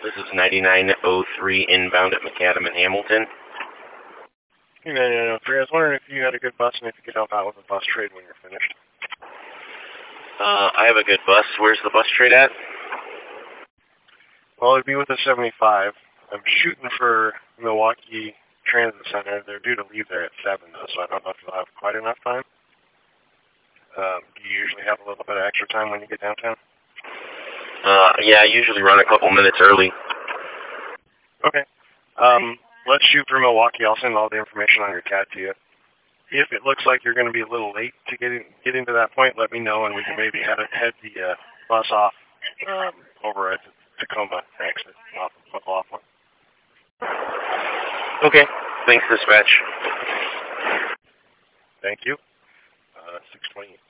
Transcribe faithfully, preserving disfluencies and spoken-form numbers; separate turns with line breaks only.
This is ninety-nine oh three inbound at Macadam and Hamilton.
ninety-nine oh three. I was wondering if you had a good bus and if you could help out with the bus trade when you're finished.
Uh, I have a good bus. Where's the bus trade at?
Well, it'd be with the seventy-five. I'm shooting for Milwaukee Transit Center. They're due to leave there at seven, though, so I don't know if you'll have quite enough time. Um, do you usually have a little bit of extra time when you get downtown?
Uh, yeah, I usually run a couple minutes early.
Okay. Um, let's shoot for Milwaukee. I'll send all the information on your C A D to you. If it looks like you're going to be a little late to get in, getting to that point, let me know, and we can maybe head, head the uh, bus off um, over at the Tacoma exit off of Laughlin.
Okay. Thanks, dispatch.
Thank you. Uh, six twenty.